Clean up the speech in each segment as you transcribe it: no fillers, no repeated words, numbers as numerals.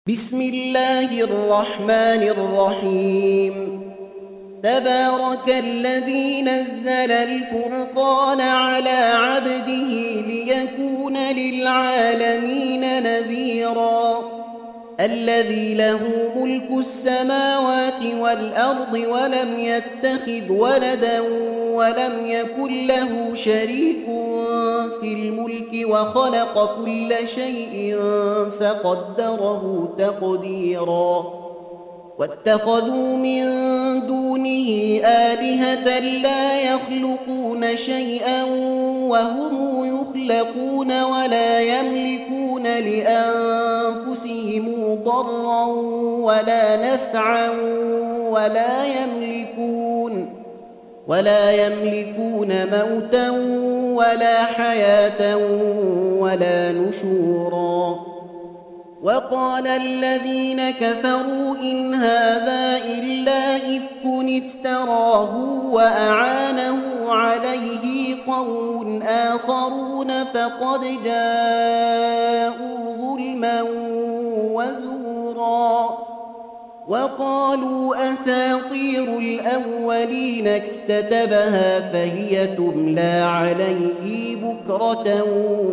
بسم الله الرحمن الرحيم تبارك الذي نزل الفرقان على عبده ليكون للعالمين نذيرا الذي له ملك السماوات والأرض ولم يتخذ ولدا ولم يكن له شريك في الملك وخلق كل شيء فقدره تقديرا واتخذوا من دونه آلهة لا يخلقون شيئا وهم يخلقون ولا يملكون لأنفسهم ضرا ولا نفعا ولا يملكون موتا ولا حياة ولا نشورا وقال الذين كفروا إن هذا إلا إفك افتراه وأعانه عليه قوم آخرون فقد جاءوا ظلما وزورا وقالوا أساطير الأولين اكتتبها فهي تملى عليه بكرة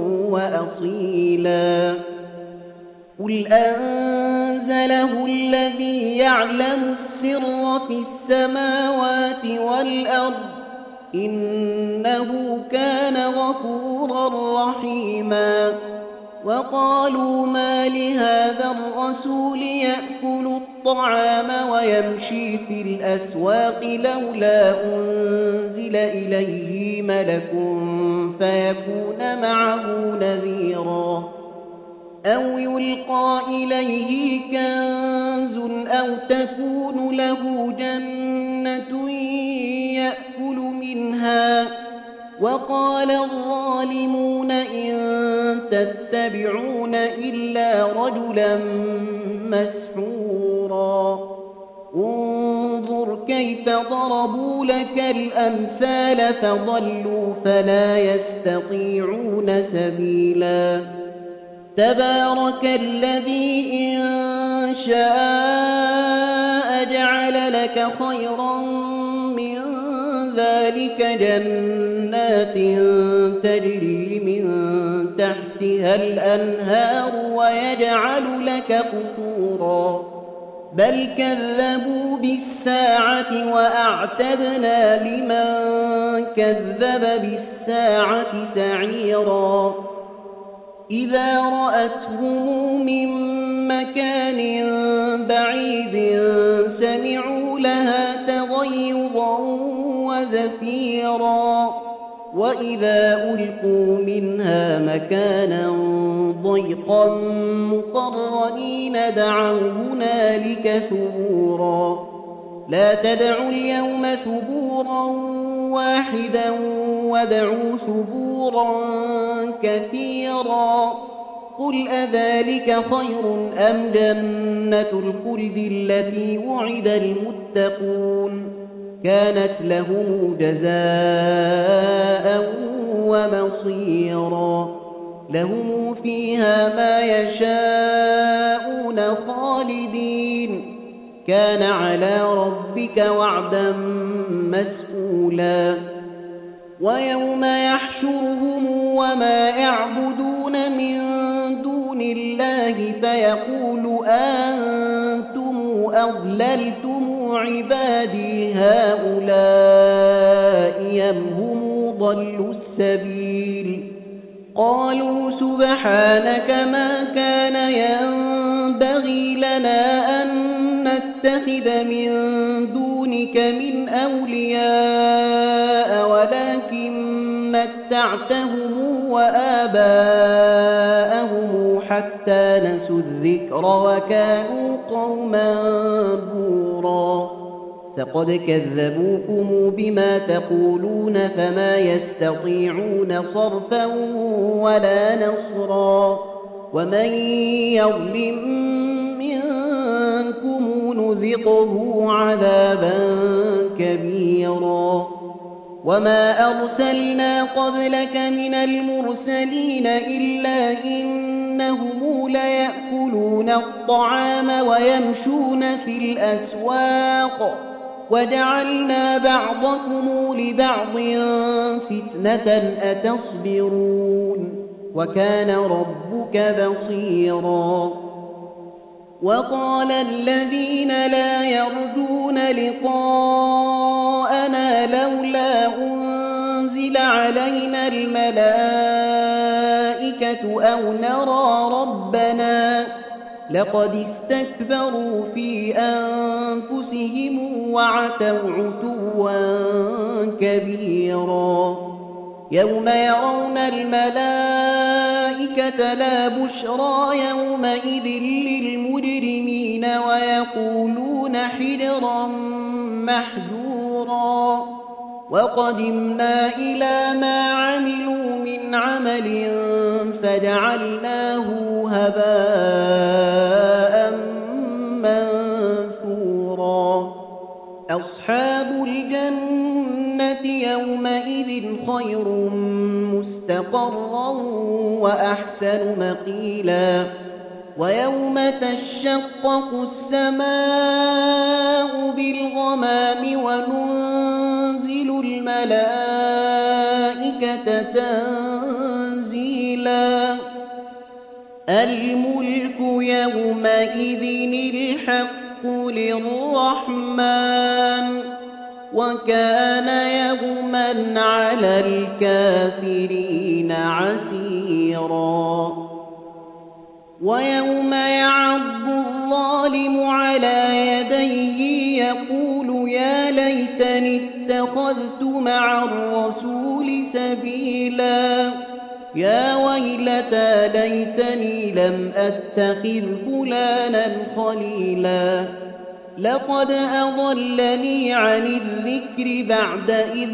وأصيلا قل أنزله الذي يعلم السر في السماوات والأرض إنه كان غفورا رحيما وقالوا ما لهذا الرسول يأكل الطعام ويمشي في الأسواق لولا أنزل إليه ملك فيكون معه نذيرا أو يلقى إليه كنز أو تكون له جنة يأكل منها وقال الظالمون إن تتبعون إلا رجلا مسحورا انظر كيف ضربوا لك الأمثال فضلوا فلا يستطيعون سبيلا تبارك الذي إن شاء جعل لك خيرا من ذلك جنات تجري من تحتها الأنهار ويجعل لك قصورا بل كذبوا بالساعة وأعتدنا لمن كذب بالساعة سعيرا إذا رأتهم من مكان بعيد سمعوا لها تغيظا وزفيرا وإذا ألقوا منها مكانا ضيقا مقرنين دعوا هنالك ثبورا لا تدعوا اليوم ثبورا واحدا وادعوا ثبورا كثيرا قل أذلك خير أم جنة الخلد التي وعد المتقون كانت لهم جزاء ومصيرا لهم فيها ما يشاءون خالدين كان على ربك وعدا مسئولا ويوم يحشرهم وما يعبدون من دون الله فيقول أنتم أضللتم عبادي هؤلاء أم هم ضلوا السبيل قالوا سبحانك ما كان ينبغي لنا أن نتخذ من دونك من أولياء ولكن متعتهم وآباءهم حتى نسوا الذكر وكانوا قوما بورا فقد كذبوكم بما تقولون فما يستطيعون صرفا ولا نصرا ومن يظلم منكم نذقه عذابا كبيرا وما أرسلنا قبلك من المرسلين إلا إن إنهم ليأكلون الطعام ويمشون في الأسواق وجعلنا بعضكم لبعض فتنة أتصبرون وكان ربك بصيرا وقال الذين لا يرجون لقاءنا لولا أنزل علينا الملائكة أو نرى ربنا لقد استكبروا في أنفسهم وعتوا عتوا كبيرا يوم يرون الملائكة لا بشرى يومئذ للمجرمين ويقولون حجرا محجورا وقدمنا إلى ما عملوا من عمل فجعلناه هباء منثورا أصحاب الجنة يومئذ خير مستقرا وأحسن مقيلا ويوم تشقق السماء بالغمام وننزل الملائكة تنزيلا الملك يومئذ الحق للرحمن وكان يوما على الكافرين عسيرا ويوم يعض الظالم على يديه يقول يا ليتني اتخذت مع الرسول سبيلا يا ويلتى ليتني لم أتخذ فلانا خليلا لقد أضلني عن الذكر بعد إذ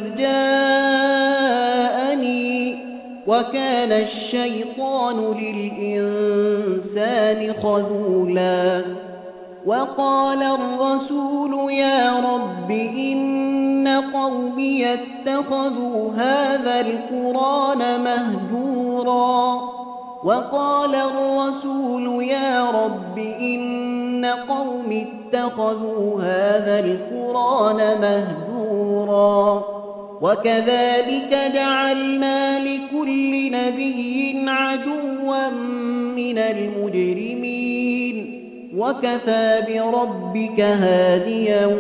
جاءني وكان الشيطان للإنسان خذولا وقال الرسول يا رب إن قومي اتخذوا هذا القرآن مهجورا وقال الرسول يا رب إن قومي اتخذوا هذا القرآن مهجورا وكذلك جعلنا لكل نبي عدوا من المجرمين وكفى بربك هاديا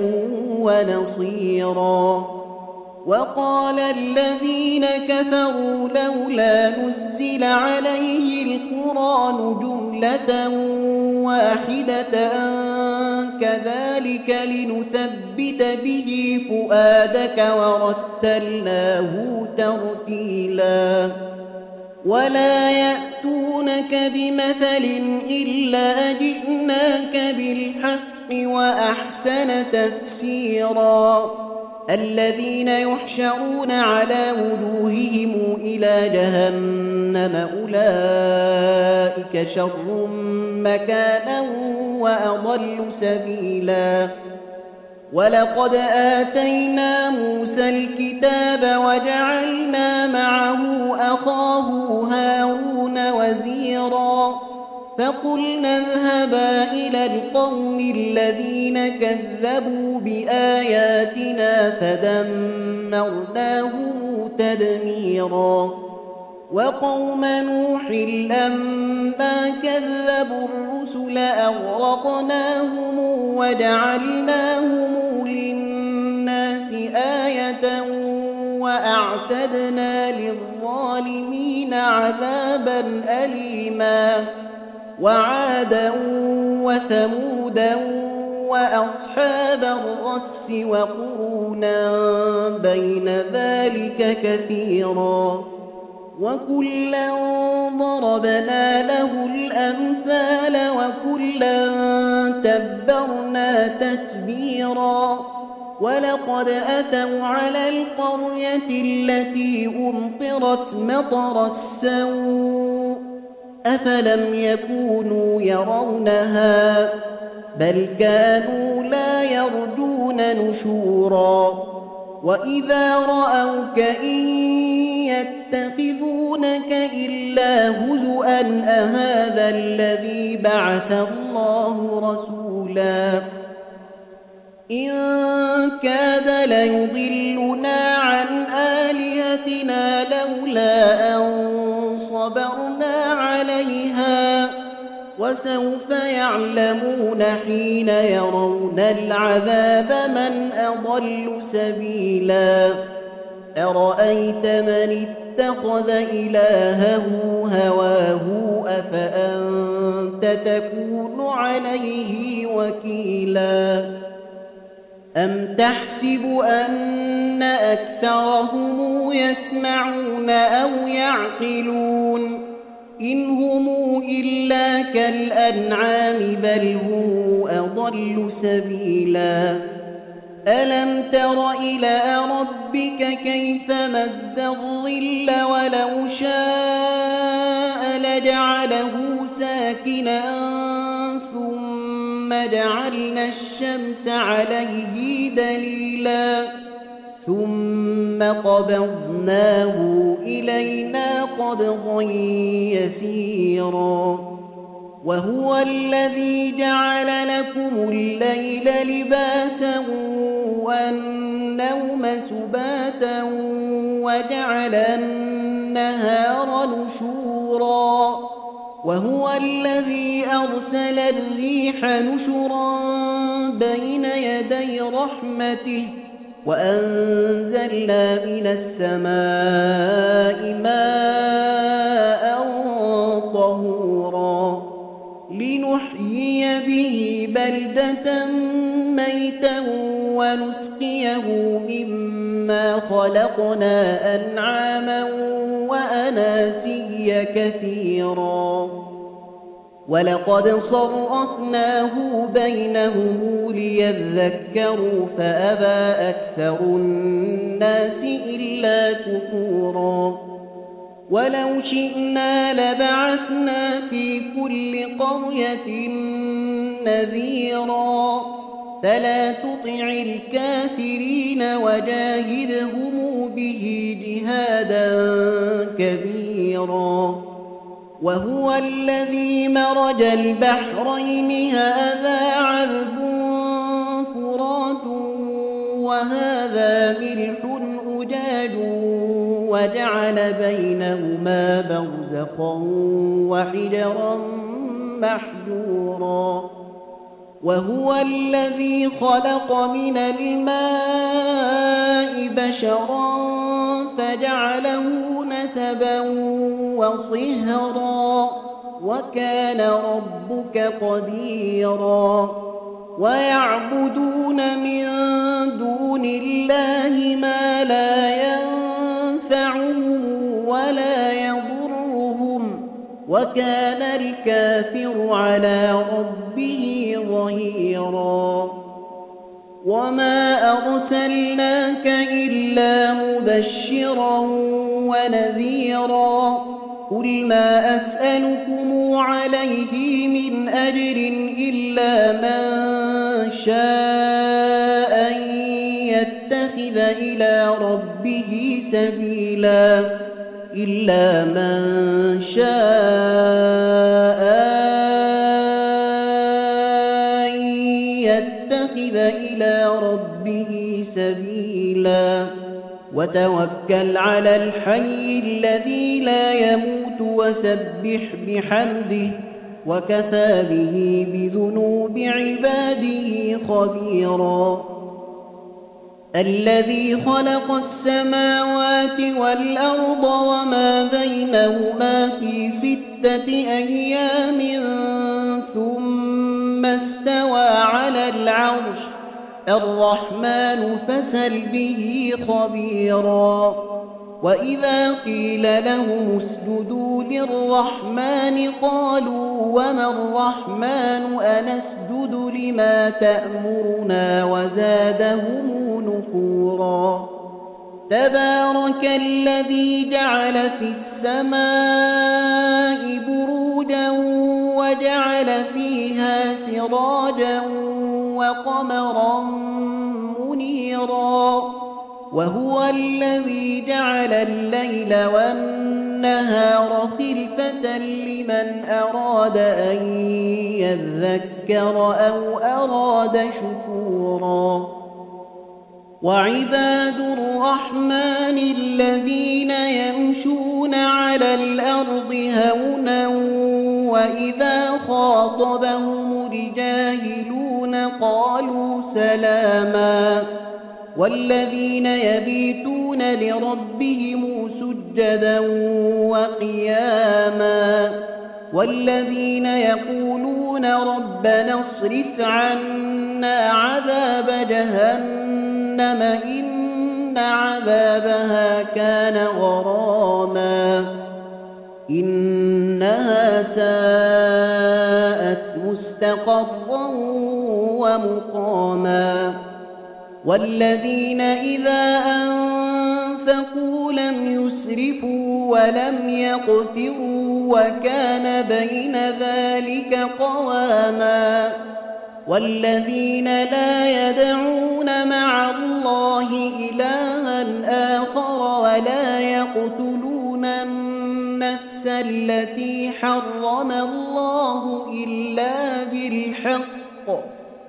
ونصيرا وقال الذين كفروا لولا نزل عليه القرآن جملة واحدة كذلك لنثبت به فؤادك ورتلناه ترتيلا ولا يأتونك بمثل إلا جئناك بالحق وأحسن تفسيرا الذين يحشرون على وجوههم إلى جهنم أولئك شر مكانا وأضل سبيلا ولقد آتينا موسى الكتاب وجعلنا معه أخاه هارون وزيرا فقلنا اذهبا إلى القوم الذين كذبوا بآياتنا فدمرناهم تدميرا وقوم نوح لما كذبوا الرسل أغرقناهم وجعلناهم للناس آية وأعتدنا للظالمين عذابا أليما وعادا وثمودا وأصحاب الرس وقرونا بين ذلك كثيرا وكلا ضربنا له الأمثال وكلا تبرنا تتبيرا ولقد أتوا على القرية التي أمطرت مطر السوء أفلم يكونوا يرونها بل كانوا لا يرجون نشورا وإذا رأوك إن يتخذونك إلا هزؤا أهذا الذي بعث الله رسولا إن كاد ليضلنا عن آلهتنا لولا أن صبرنا عليها وسوف يعلمون حين يرون العذاب من أضل سبيلا أرأيت من اتخذ إلهه هواه أفأنت تكون عليه وكيلا أم تحسب أن أكثرهم يسمعون أو يعقلون إن هم إلا كالأنعام بل هم أضل سبيلا ألم تر إلى ربك كيف مد الظل ولو شاء لجعله ساكنا ثم جعلنا الشمس عليه دليلا ثم قبضناه إلينا قبضا يسيرا وهو الذي جعل لكم الليل لباسا والنوم سباتا وجعل النهار نشورا وهو الذي أرسل الريح نشرا بين يدي رحمته وأنزلنا من السماء ماء طهورا لنحيي به بلدة ميتا ونسقيه مما خلقنا أنعاما وأناسيا كثيرا ولقد صرفناه بينهم ليذكروا فأبى أكثر الناس إلا كفورا ولو شئنا لبعثنا في كل قرية نذيرا فلا تطع الكافرين وجاهدهم به جهادا كبيرا وهو الذي مرج البحرين هذا عذب فرات وهذا ملح أجاج وجعل بينهما برزخا وحجرا محجورا وهو الذي خلق من الماء بشرا فجعله نسبا وصهرا وكان ربك قديرا ويعبدون من دون الله ما لا ينفعهم ولا يضرهم وكان الكافر على ربه ظهيرا وما أرسلناك إلا مبشرا ونذيرا قل ما أسألكم عليه من أجر إلا من شاء أن يتخذ إلى ربه سبيلا إلا من شاء أن يتخذ إلى ربه سبيلا وتوكل على الحي الذي لا يموت وسبح بحمده وكفى به بذنوب عباده خبيرا الذي خلق السماوات والأرض وما بينهما في 6 أيام ثم استوى على العرش الرحمن فاسأل به خبيرا وإذا قيل لهم اسجدوا للرحمن قالوا وما الرحمن أنسجد لما تأمرنا وزادهم نفورا تبارك الذي جعل في السماء بروجا وجعل فيها سراجا وقمرا منيرا وهو الذي جعل الليل والنهار النهار خلفة لمن أراد أن يذكر أو أراد شكورا وعباد الرحمن الذين يمشون على الأرض هونا وإذا خاطبهم الجاهلون قالوا سلاما والذين يبيتون لربهم سجدا وقياما والذين يقولون ربنا اصرف عنا عذاب جهنم إن عذابها كان غراما إنها ساءت مستقرا ومقاما والذين إذا أنفقوا لم يسرفوا ولم يقتروا وكان بين ذلك قواما والذين لا يدعون مع الله إلها آخر ولا يقتلون النفس التي حرم الله إلا بالحق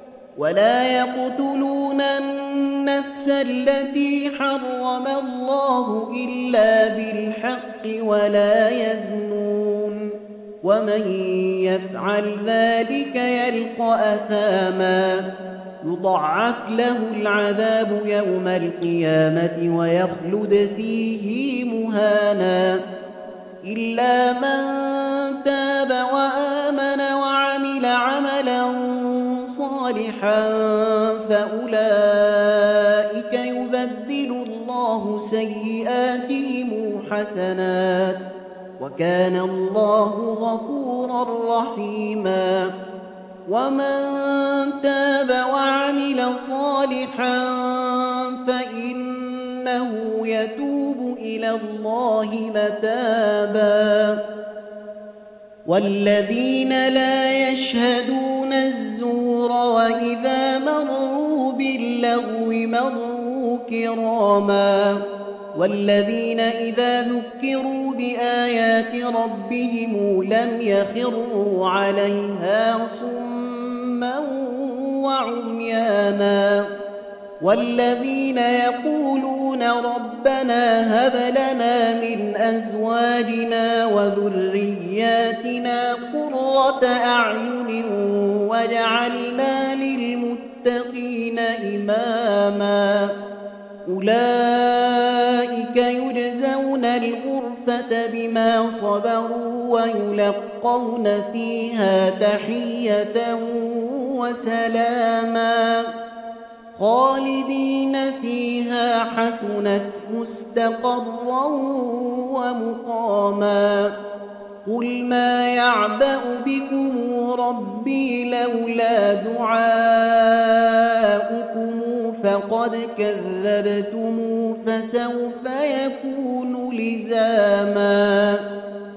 ولا يزنون ومن يفعل ذلك يلقى أثاما يضاعف له العذاب يوم القيامة ويخلد فيه مهانا إلا من تاب وآمن وعمل عملا صالحا فأولئك يبدل الله سيئاتهم حسنات وكان الله غفورا رحيما ومن تاب وعمل صالحا فإنه يتوب إلى الله متابا والذين لا يشهدون الزور وإذا مروا باللغو مروا كراما والذين إذا ذكروا بآيات ربهم لم يخروا عليها صما وعميانا والذين يقولون ربنا هب لنا من أزواجنا وذرياتنا قرة أعين واجعلنا للمتقين إماما أولئك يجزون الغرفة بما صبروا ويلقون فيها تحية وسلاما خالدين فيها حسنت مستقرا ومقاما قل ما يعبأ بكم ربي لولا دعاؤكم فقد كذبتم فسوف يكون لزاما